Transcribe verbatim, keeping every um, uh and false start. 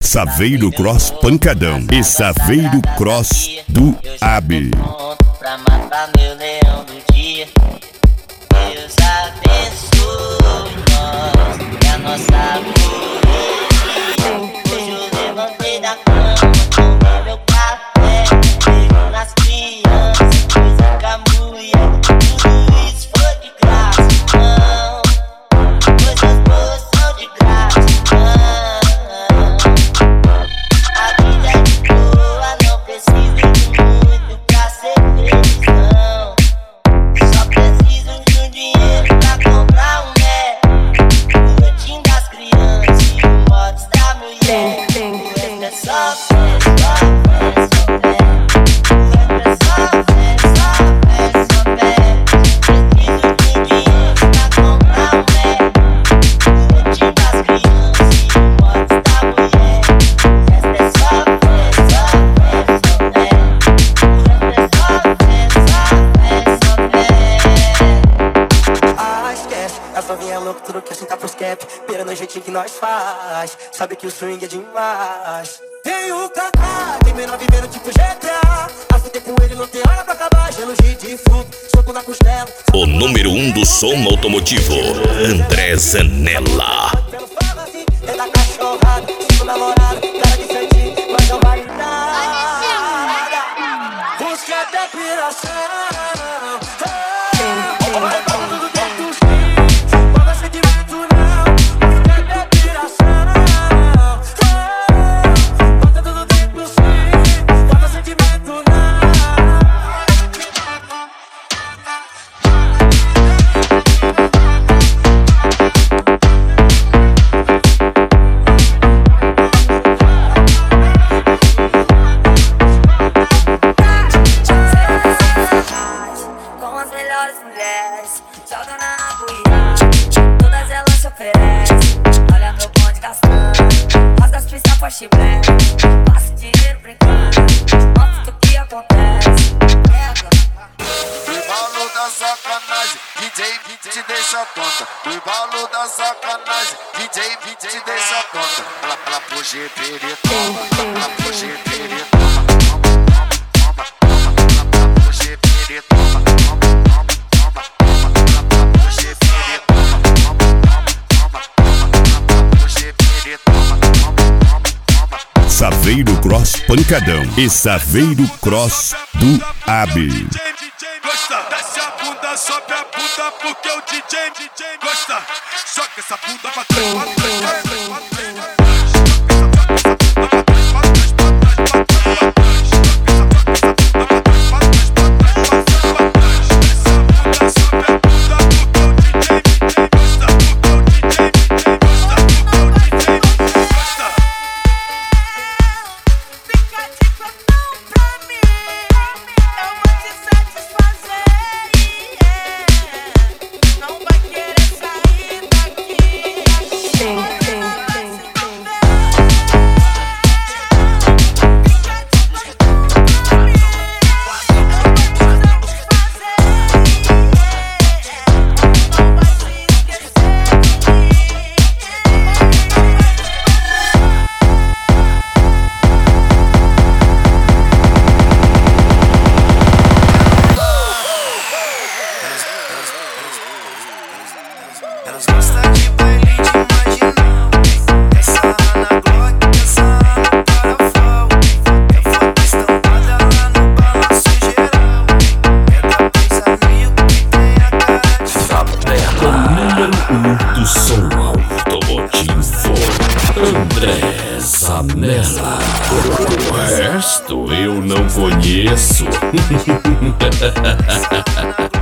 Saveiro Cross Pancadão e Saveiro Cross do A B. Pra matar meu leão do dia. Deus abençoe nós e a nossa correria. Hoje eu levantei da cama, tomei meu café, pego nas crianças, coisa com a mulher. Tudo isso foi de graça, não. Coisas boas são de graça, não. A vida é de boa, não precisa de muito pra ser feliz, não. Só preciso de um dinheiro pra comprar um Mac, o latim das crianças e o mods da mulher. O resto é só fé, só fé, só fé. O resto é só fé, só fé, só fé. Preciso de um dinheiro pra comprar um Mac, o latim das crianças e o mods da mulher. O resto é só fé, só fé, só fé. O resto é só fé, só fé, só fé. Ah, esquece, a novinha é louca, tudo que assim tá pros cap. Pera no jeitinho que nós faz, sabe que o swing é demais. Tem o Kaká, tem menor vivendo tipo G T A. Afundei com ele, não tem hora pra acabar. Gelo de fruto, soco na costela. O número um do som automotivo, André Zanella. Pelo fala assim, é da cachorrada. Sigo namorado, cara de santinho, mas não vai nada. Busca até piração. Joga na poeira, todas elas se oferecem. Olha meu bonde gastando, rasga as pistas com a chibé. Passa dinheiro brincando, mostra o que acontece. O embalo da sacanagem, D J te deixa tonta. O embalo da sacanagem, D J te deixa tonta. Ela, ela puxa e pere, toma, ela puxa e pere, toma, toma, toma, toma, ela puxa e pere, toma, toma, toma, toma, ela puxa e pere, toma, toma, toma, toma, ela puxa e pere, toma, toma, toma, toma. Saveiro Cross Pancadão e Saveiro Cross do A B. Gosta, desce a bunda, sobe a bunda, porque o D J, D J gosta. Joga essa bunda pra trás, pra trás, pra trás, pra trás. Elas gostam de baile de marginal. Essa na Glock, essa na Parafal. Tem foto estampada lá no balanço geral. É da dois amigos que tem a cara de Zanella, o número um do som automotivo, André Zanella. O resto eu não conheço.